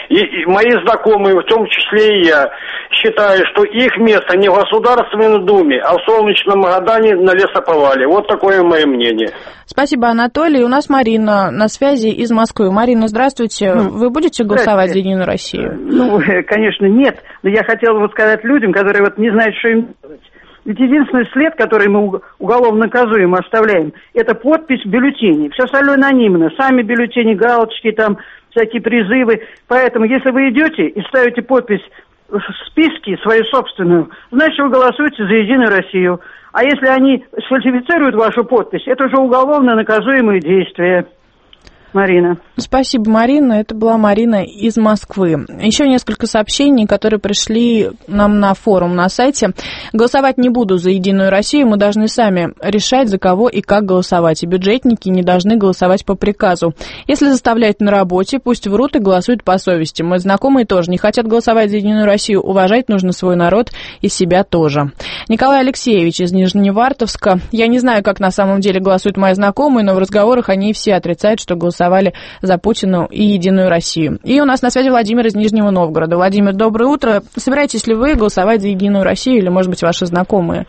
И мои знакомые, в том числе и я, считаю, что их место не в Государственной Думе, а в солнечном Магадане на лесоповале. Вот такое мое мнение. Спасибо, Анатолий. У нас Марина на связи из Москвы. Марина, здравствуйте. Вы будете голосовать за «Единую Россию»? Ну, конечно, нет. Но я хотела бы сказать людям, которые вот не знают, что им делать. Ведь единственный след, который мы уголовно наказуемо оставляем, это подпись в бюллетене. Все остальное анонимно. Сами бюллетени, галочки, там всякие призывы. Поэтому, если вы идете и ставите подпись в списке свою собственную, значит, вы голосуете за «Единую Россию». А если они сфальсифицируют вашу подпись, это уже уголовно наказуемые действия. Марина. Спасибо, Марина. Это была Марина из Москвы. Еще несколько сообщений, которые пришли нам на форум на сайте. Голосовать не буду за «Единую Россию». Мы должны сами решать, за кого и как голосовать. И бюджетники не должны голосовать по приказу. Если заставляют на работе, пусть врут и голосуют по совести. Мои знакомые тоже не хотят голосовать за «Единую Россию». Уважать нужно свой народ и себя тоже. Николай Алексеевич из Нижневартовска. Я не знаю, как на самом деле голосуют мои знакомые, но в разговорах они все отрицают, что голосовали за Путина и «Единую Россию». И у нас на связи Владимир из Нижнего Новгорода. Владимир, доброе утро. Собираетесь ли вы голосовать за «Единую Россию» или, может быть, ваши знакомые?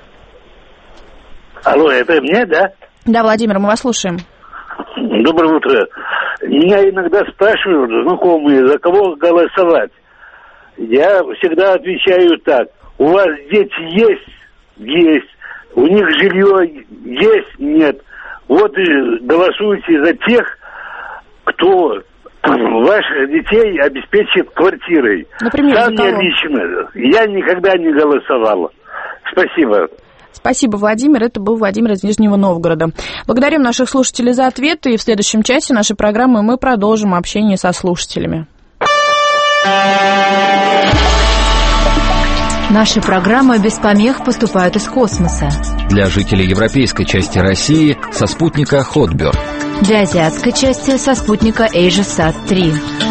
Алло, это мне, да? Да, Владимир, мы вас слушаем. Доброе утро. Меня иногда спрашивают знакомые, за кого голосовать. Я всегда отвечаю так. У вас дети есть? Есть. У них жилье есть? Нет. Вот и голосуйте за тех, кто ваших детей обеспечит квартирой. Например, сам я лично, я никогда не голосовал. Спасибо. Спасибо, Владимир. Это был Владимир из Нижнего Новгорода. Благодарим наших слушателей за ответы. И в следующем часе нашей программы мы продолжим общение со слушателями. Наши программы без помех поступают из космоса. Для жителей европейской части России со спутника Hotbird. Для азиатской части со спутника AsiaSat-3.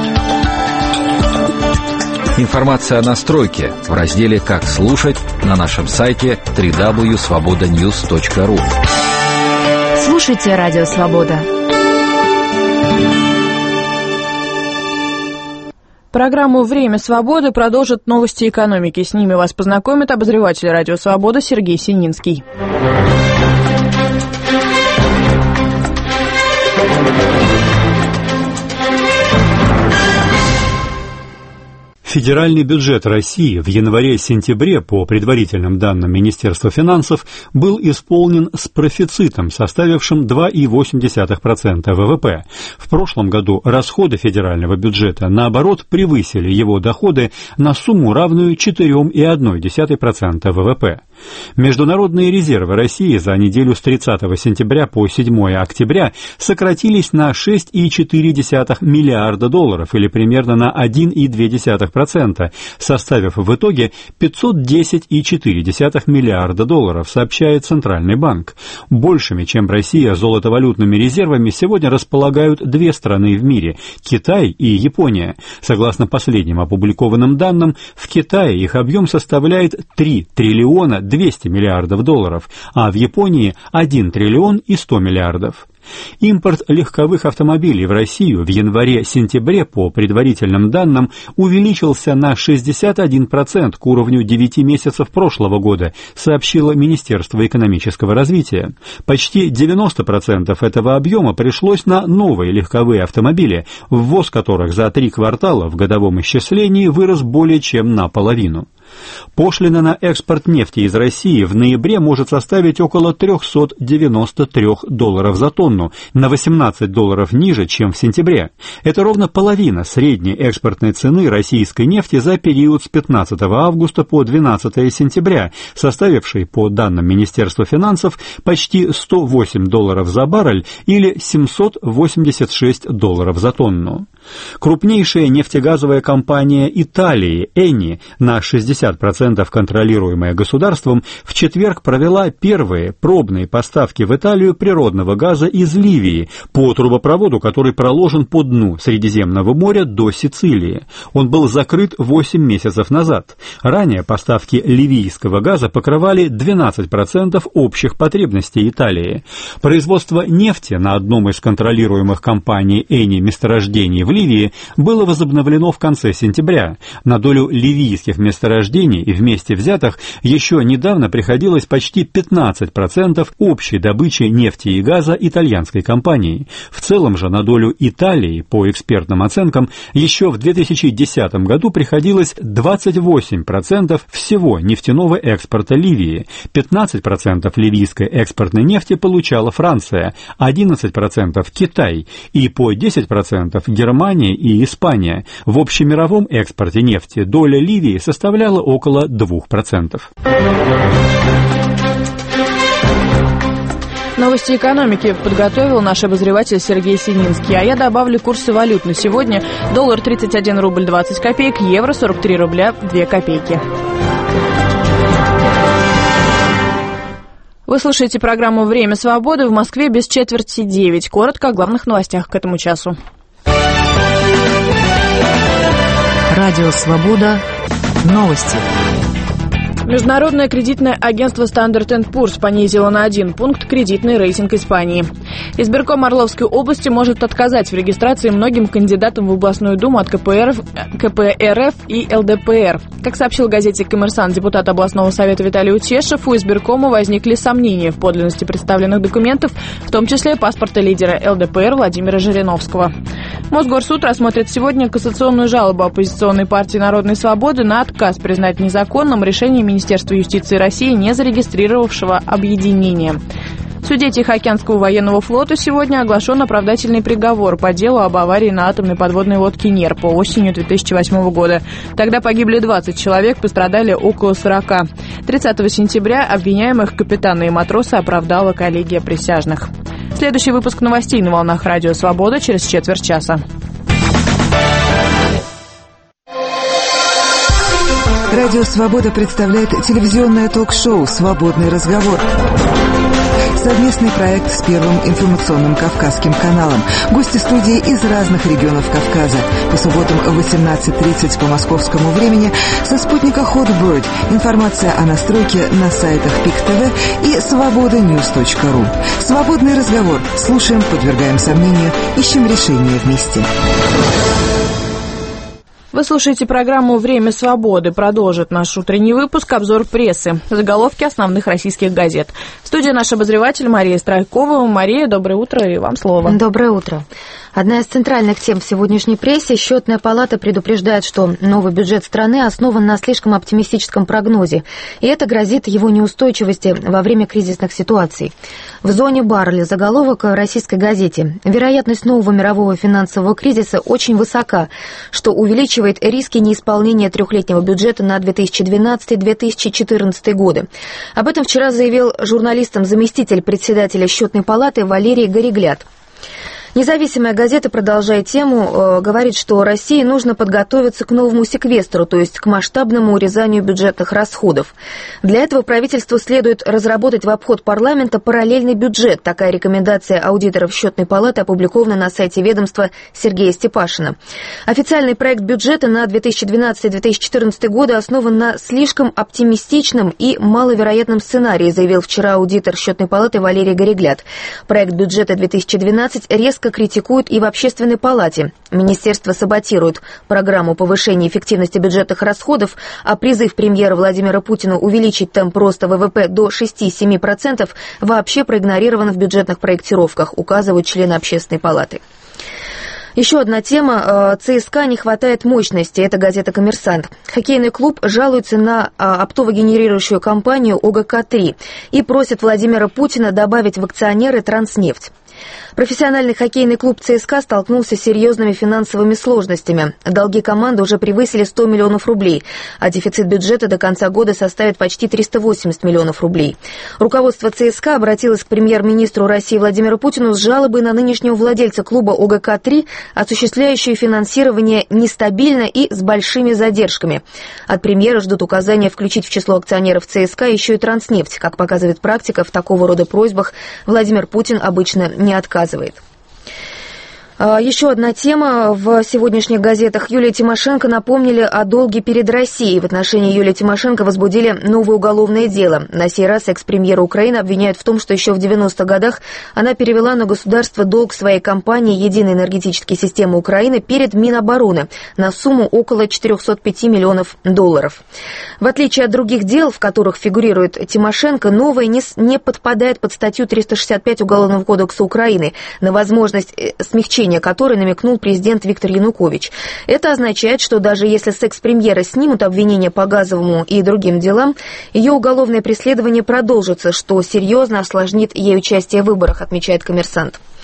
Информация о настройке в разделе «Как слушать» на нашем сайте www.svobodanews.ru. Слушайте Радио Свобода. Программу «Время свободы» продолжат новости экономики. С ними вас познакомит обозреватель «Радио Свобода» Сергей Сининский. Федеральный бюджет России в январе-сентябре, по предварительным данным Министерства финансов, был исполнен с профицитом, составившим 2,8% ВВП. В прошлом году расходы федерального бюджета, наоборот, превысили его доходы на сумму, равную 4,1% ВВП. Международные резервы России за неделю с 30 сентября по 7 октября сократились на 6,4 миллиарда долларов, или примерно на 1,2%, составив в итоге 510,4 миллиарда долларов, сообщает Центральный банк. Большими, чем Россия, золотовалютными резервами сегодня располагают две страны в мире – Китай и Япония. Согласно последним опубликованным данным, в Китае их объем составляет 3 триллиона 200 миллиардов долларов, а в Японии 1 триллион и 100 миллиардов. Импорт легковых автомобилей в Россию в январе-сентябре, по предварительным данным, увеличился на 61% к уровню 9 месяцев прошлого года, сообщило Министерство экономического развития. Почти 90% этого объема пришлось на новые легковые автомобили, ввоз которых за 3 квартала в годовом исчислении вырос более чем наполовину. Пошлина на экспорт нефти из России в ноябре может составить около $393 за тонну, на $18 ниже, чем в сентябре. Это ровно половина средней экспортной цены российской нефти за период с 15 августа по 12 сентября, составившей, по данным Министерства финансов, почти $108 за баррель или $786 за тонну. Крупнейшая нефтегазовая компания Италии, Eni, на 60% контролируемая государством, в четверг провела первые пробные поставки в Италию природного газа из Ливии по трубопроводу, который проложен по дну Средиземного моря до Сицилии. Он был закрыт 8 месяцев назад. Ранее поставки ливийского газа покрывали 12% общих потребностей Италии. Производство нефти на одном из контролируемых компаний Eni месторождений в Ливии было возобновлено в конце сентября. На долю ливийских месторождений и вместе взятых еще недавно приходилось почти 15% общей добычи нефти и газа итальянской компании. В целом же на долю Италии, по экспертным оценкам, еще в 2010 году приходилось 28% всего нефтяного экспорта Ливии. 15% ливийской экспортной нефти получала Франция, 11% Китай и по 10% Германия и Испания. В общемировом экспорте нефти доля Ливии составляла около 2%. Новости экономики подготовил наш обозреватель Сергей Сининский. А я добавлю курсы валют на сегодня. Доллар 31 рубль 20 копеек, евро 43 рубля 2 копейки. Вы слушаете программу «Время свободы». В Москве без четверти 9. Коротко о главных новостях к этому часу. Радио «Свобода». Новости. Международное кредитное агентство Standard & Poor's понизило на 1 пункт кредитный рейтинг Испании. Избирком Орловской области может отказать в регистрации многим кандидатам в областную думу от КПРФ и ЛДПР. Как сообщил газете «Коммерсант» депутат областного совета Виталий Утешев, у избиркома возникли сомнения в подлинности представленных документов, в том числе паспорта лидера ЛДПР Владимира Жириновского. Мосгорсуд рассмотрит сегодня кассационную жалобу оппозиционной партии «Народной свободы» на отказ признать незаконным решение Министерства юстиции России, не зарегистрировавшего объединение. В суде Тихоокеанского военного флота сегодня оглашен оправдательный приговор по делу об аварии на атомной подводной лодке «Нерпа» осенью 2008 года. Тогда погибли 20 человек, пострадали около 40. 30 сентября обвиняемых капитана и матроса оправдала коллегия присяжных. Следующий выпуск новостей на волнах Радио Свобода через четверть часа. Радио «Свобода» представляет телевизионное ток-шоу «Свободный разговор». Совместный проект с Первым информационным Кавказским каналом. Гости студии из разных регионов Кавказа. По субботам в 18:30 по московскому времени со спутника Hotbird. Информация о настройке на сайтах ПИК-ТВ и свободаnews.ру. Свободный разговор. Слушаем, подвергаем сомнению, ищем решения вместе. Вы слушаете программу «Время свободы». Продолжит наш утренний выпуск обзор прессы. Заголовки основных российских газет. В студии наш обозреватель Мария Страйкова. Мария, доброе утро, и вам слово. Доброе утро. Одна из центральных тем в сегодняшней прессе. Счетная палата предупреждает, что новый бюджет страны основан на слишком оптимистическом прогнозе, и это грозит его неустойчивости во время кризисных ситуаций. В зоне Барреля заголовок в российской газете. Вероятность нового мирового финансового кризиса очень высока, что увеличивает риски неисполнения трехлетнего бюджета на 2012-2014 годы. Об этом вчера заявил журналистам заместитель председателя счетной палаты Валерий Горегляд. Независимая газета, продолжая тему, говорит, что России нужно подготовиться к новому секвестру, то есть к масштабному урезанию бюджетных расходов. Для этого правительству следует разработать в обход парламента параллельный бюджет. Такая рекомендация аудиторов счетной палаты опубликована на сайте ведомства Сергея Степашина. Официальный проект бюджета на 2012-2014 годы основан на слишком оптимистичном и маловероятном сценарии, заявил вчера аудитор счетной палаты Валерий Горегляд. Проект бюджета 2012 резко критикуют и в Общественной палате. Министерство саботирует программу повышения эффективности бюджетных расходов, а призыв премьера Владимира Путина увеличить темп роста ВВП до 6-7% вообще проигнорирован в бюджетных проектировках, указывают члены Общественной палаты. Еще одна тема. ЦСКА не хватает мощности. Это газета «Коммерсант». Хоккейный клуб жалуется на оптово-генерирующую компанию ОГК-3 и просит Владимира Путина добавить в акционеры Транснефть. Профессиональный хоккейный клуб ЦСКА столкнулся с серьезными финансовыми сложностями. Долги команды уже превысили 100 миллионов рублей, а дефицит бюджета до конца года составит почти 380 миллионов рублей. Руководство ЦСКА обратилось к премьер-министру России Владимиру Путину с жалобой на нынешнего владельца клуба ОГК-3, осуществляющего финансирование нестабильно и с большими задержками. От премьера ждут указания включить в число акционеров ЦСКА еще и Транснефть. Как показывает практика, в такого рода просьбах Владимир Путин обычно не отказывает. Еще одна тема в сегодняшних газетах. Юлии Тимошенко напомнили о долге перед Россией. В отношении Юлии Тимошенко возбудили новое уголовное дело. На сей раз экс-премьера Украины обвиняют в том, что еще в 90-х годах она перевела на государство долг своей компании «Единой энергетической системы Украины» перед Минобороны на сумму около 405 миллионов долларов. В отличие от других дел, в которых фигурирует Тимошенко, новое не подпадает под статью 365 Уголовного кодекса Украины на возможность смягчения которой намекнул президент Виктор Янукович. Это означает, что даже если с экс-премьера снимут обвинения по газовому и другим делам, ее уголовное преследование продолжится, что серьезно осложнит ей участие в выборах, отмечает «Коммерсант».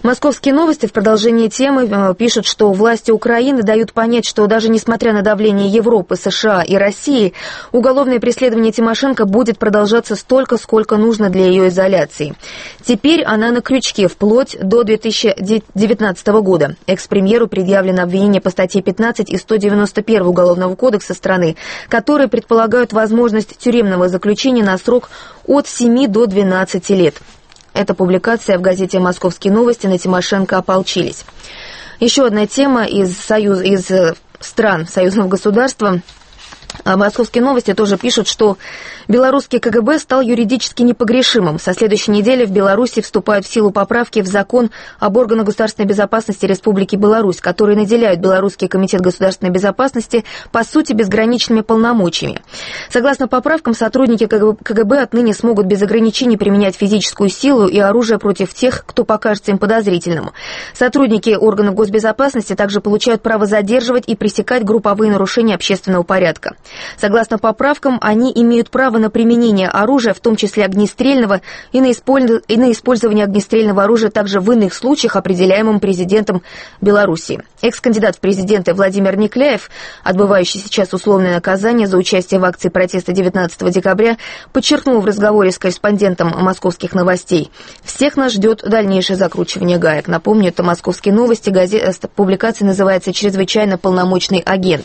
Московские новости в продолжении темы пишут, что власти Украины дают понять, что даже несмотря на давление Европы, США и России, уголовное преследование Тимошенко будет продолжаться столько, сколько нужно для ее изоляции. Теперь она на крючке вплоть до 2019 года. Экс-премьеру предъявлено обвинение по статье 15 и 191 Уголовного кодекса страны, которые предполагают возможность тюремного заключения на срок от 7 до 12 лет. Эта публикация в газете «Московские новости», на Тимошенко ополчились. Еще одна тема из стран союзного государства. Московские новости тоже пишут, что белорусский КГБ стал юридически непогрешимым. Со следующей недели в Беларуси вступают в силу поправки в закон об органах государственной безопасности Республики Беларусь, которые наделяют Белорусский комитет государственной безопасности по сути безграничными полномочиями. Согласно поправкам, сотрудники КГБ отныне смогут без ограничений применять физическую силу и оружие против тех, кто покажется им подозрительным. Сотрудники органов госбезопасности также получают право задерживать и пресекать групповые нарушения общественного порядка. Согласно поправкам, они имеют право на применение оружия, в том числе огнестрельного, и на использование огнестрельного оружия также в иных случаях, определяемым президентом Беларуси. Экс-кандидат в президенты Владимир Никляев, отбывающий сейчас условное наказание за участие в акции протеста 19 декабря, подчеркнул в разговоре с корреспондентом «Московских новостей»: «Всех нас ждет дальнейшее закручивание гаек». Напомню, это «Московские новости», публикация называется «Чрезвычайно полномочный агент».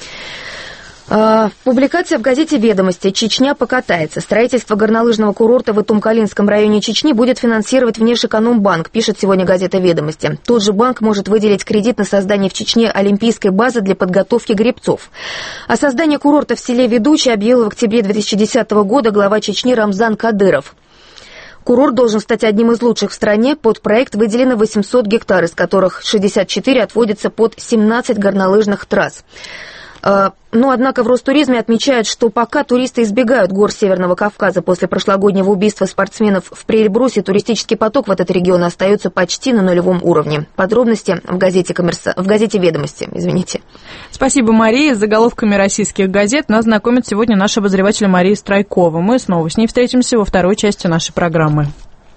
Публикация в газете «Ведомости». Чечня покатается. Строительство горнолыжного курорта в Итумкалинском районе Чечни будет финансировать Внешэкономбанк, пишет сегодня газета «Ведомости». Тот же банк может выделить кредит на создание в Чечне олимпийской базы для подготовки гребцов. О создании курорта в селе Ведучий объявил в октябре 2010 года глава Чечни Рамзан Кадыров. Курорт должен стать одним из лучших в стране. Под проект выделено 800 гектар, из которых 64 отводятся под 17 горнолыжных трасс. Но, однако, в Ростуризме отмечают, что пока туристы избегают гор Северного Кавказа после прошлогоднего убийства спортсменов в Приэльбрусе, туристический поток в этот регион остается почти на нулевом уровне. Подробности в газете «Ведомости». Спасибо, Мария. С заголовками российских газет нас знакомит сегодня наш обозреватель Мария Страйкова. Мы снова с ней встретимся во второй части нашей программы.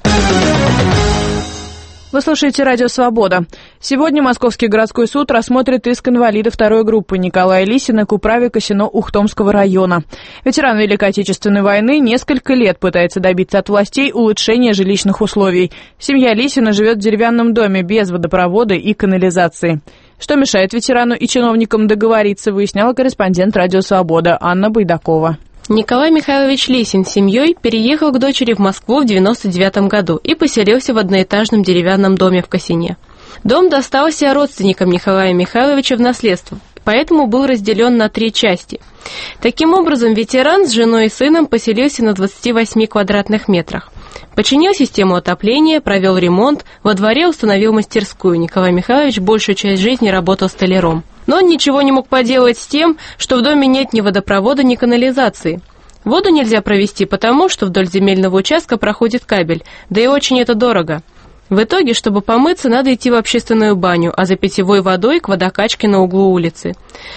Вы слушаете «Радио Свобода». Сегодня Московский городской суд рассмотрит иск инвалида второй группы Николая Лисина к управе Косино-Ухтомского района. Ветеран Великой Отечественной войны несколько лет пытается добиться от властей улучшения жилищных условий. Семья Лисина живет в деревянном доме без водопровода и канализации. Что мешает ветерану и чиновникам договориться, выясняла корреспондент «Радио Свобода» Анна Байдакова. Николай Михайлович Лисин с семьей переехал к дочери в Москву в 1999 году и поселился в одноэтажном деревянном доме в Косине. Дом достался родственникам Николая Михайловича в наследство, поэтому был разделен на 3 части. Таким образом, ветеран с женой и сыном поселился на 28 квадратных метрах. Починил систему отопления, провел ремонт, во дворе установил мастерскую. Николай Михайлович большую часть жизни работал столяром. Но он ничего не мог поделать с тем, что в доме нет ни водопровода, ни канализации. Воду нельзя провести потому, что вдоль земельного участка проходит кабель, да и очень это дорого. В итоге, чтобы помыться, надо идти в общественную баню, а за питьевой водой к водокачке на углу улицы.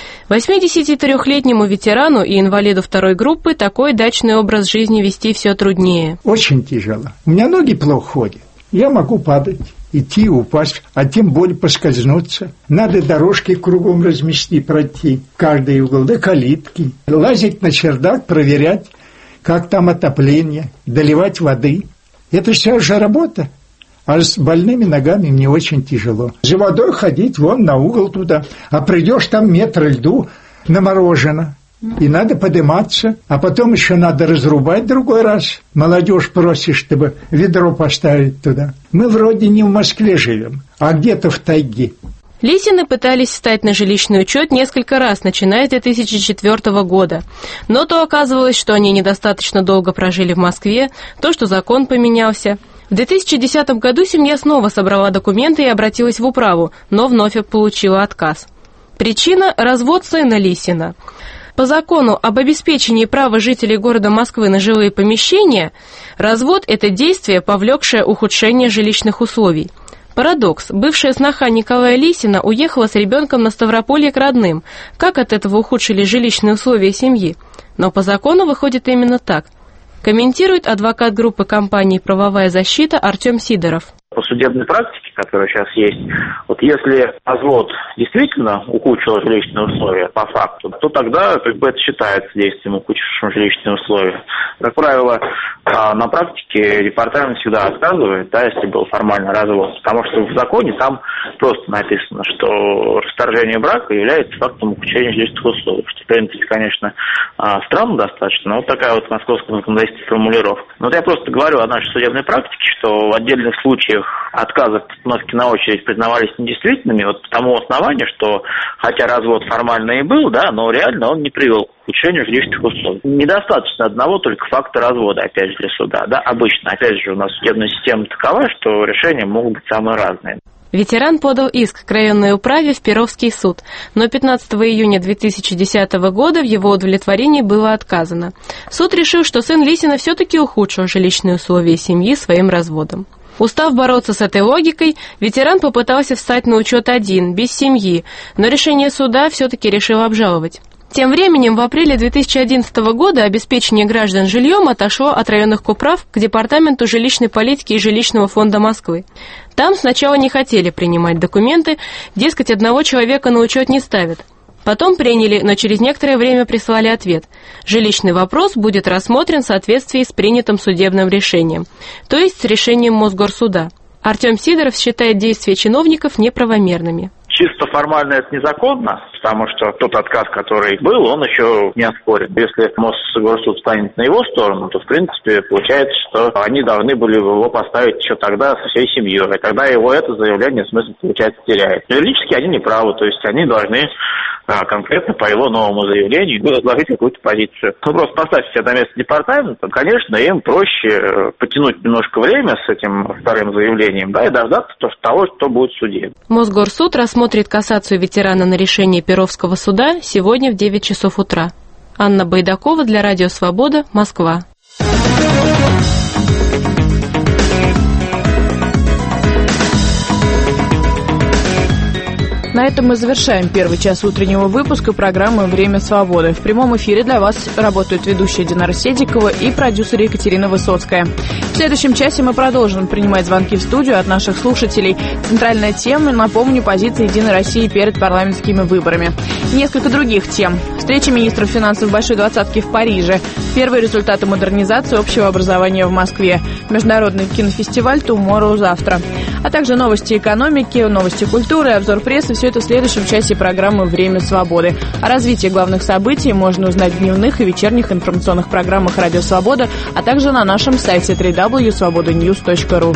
83-летнему ветерану и инвалиду второй группы такой дачный образ жизни вести все труднее. Очень тяжело. У меня ноги плохо ходят. Я могу падать, идти, упасть, а тем более поскользнуться. Надо дорожки кругом размести, пройти, каждый угол, до калитки. Лазить на чердак, проверять, как там отопление, доливать воды. Это вся же работа. А с больными ногами мне очень тяжело. За водой ходить вон на угол туда, а придешь там метр льду наморожено. И надо подниматься, а потом еще надо разрубать другой раз. Молодежь просит, чтобы ведро поставить туда. Мы вроде не в Москве живем, а где-то в тайге. Лисины пытались встать на жилищный учет несколько раз, начиная с 2004 года. Но то оказывалось, что они недостаточно долго прожили в Москве, то, что закон поменялся. В 2010 году семья снова собрала документы и обратилась в управу, но вновь получила отказ. Причина – развод сына Лисина. По закону об обеспечении права жителей города Москвы на жилые помещения, развод – это действие, повлекшее ухудшение жилищных условий. Парадокс. Бывшая сноха Николая Лисина уехала с ребенком на Ставрополье к родным. Как от этого ухудшили жилищные условия семьи? Но по закону выходит именно так. Комментирует адвокат группы компании «Правовая защита» Артем Сидоров. По судебной практике, которая сейчас есть, вот если развод действительно ухудшил жилищные условия по факту, то тогда это считается действием, ухудшившим жилищные условия. Как правило, на практике департамент всегда отказывает, если был формальный развод, потому что в законе там просто написано, что расторжение брака является фактом ухудшения жилищных условий. Что, в принципе, конечно, странно достаточно, но вот такая вот московская законодательная формулировка. Но вот я просто говорю о нашей судебной практике, что в отдельных случаях отказы в постановке на очередь признавались недействительными, вот по тому основанию, что хотя развод формально и был, но реально он не привел к ухудшению жилищных условий. Недостаточно одного только факта развода, опять же, для суда. Обычно, опять же, у нас судебная система такова, что решения могут быть самые разные. Ветеран подал иск к районной управе в Перовский суд, но 15 июня 2010 года в его удовлетворении было отказано. Суд решил, что сын Лисина все-таки ухудшил жилищные условия семьи своим разводом. Устав бороться с этой логикой, ветеран попытался встать на учет один, без семьи, но решение суда все-таки решил обжаловать. Тем временем в апреле 2011 года обеспечение граждан жильем отошло от районных управ к Департаменту жилищной политики и жилищного фонда Москвы. Там сначала не хотели принимать документы, дескать, одного человека на учет не ставят. Потом приняли, но через некоторое время прислали ответ. Жилищный вопрос будет рассмотрен в соответствии с принятым судебным решением, то есть с решением Мосгорсуда. Артем Сидоров считает действия чиновников неправомерными. Чисто формально это незаконно, потому что тот отказ, который был, он еще не оспорен. Если Мосгорсуд станет на его сторону, то, в принципе, получается, что они должны были его поставить еще тогда со всей семьей, и тогда его это заявление, в смысле, получается, теряет. Юридически они не правы, то есть они должны конкретно по его новому заявлению изложить какую-то позицию. Просто поставьте себя на место департамента, конечно, им проще потянуть немножко время с этим вторым заявлением, и дождаться того, что будет в суде. Мосгорсуд рассмотрит кассацию ветерана на решение Перовского суда сегодня в 9 часов утра. Анна Байдакова для Радио Свобода, Москва. На этом мы завершаем первый час утреннего выпуска программы «Время свободы». В прямом эфире для вас работают ведущая Динара Седикова и продюсер Екатерина Высоцкая. В следующем часе мы продолжим принимать звонки в студию от наших слушателей. Центральная тема, напомню, позиция «Единой России» перед парламентскими выборами. И несколько других тем. Встреча министров финансов Большой Двадцатки в Париже. Первые результаты модернизации общего образования в Москве. Международный кинофестиваль «Tomorrow» завтра. А также новости экономики, новости культуры, обзор прессы. Все это в следующем часе программы «Время свободы». О развитии главных событий можно узнать в дневных и вечерних информационных программах «Радио Свобода», а также на нашем сайте www.svobodanews.ru.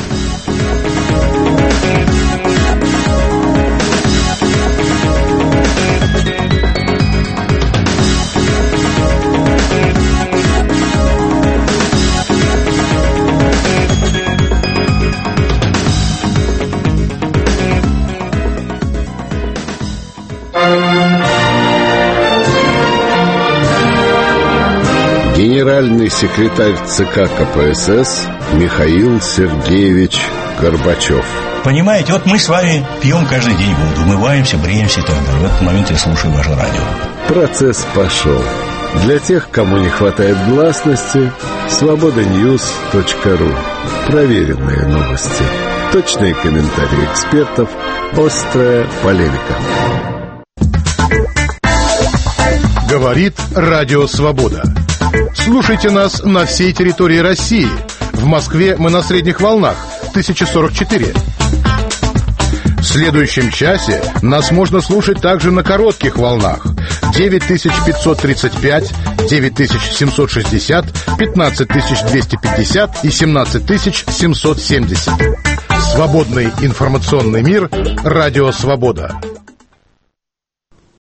Генеральный секретарь ЦК КПСС Михаил Сергеевич Горбачев. Понимаете, вот мы с вами пьем каждый день воду, умываемся, бреемся и так далее. В этот момент я слушаю ваше радио. Процесс пошел. Для тех, кому не хватает гласности, svobodanews.ru. Проверенные новости, точные комментарии экспертов, острая полемика. Говорит Радио Свобода. Слушайте нас на всей территории России. В Москве мы на средних волнах 1044. В следующем часе нас можно слушать также на коротких волнах 9535, 9760, 15250 и 17770. Свободный информационный мир. Радио Свобода.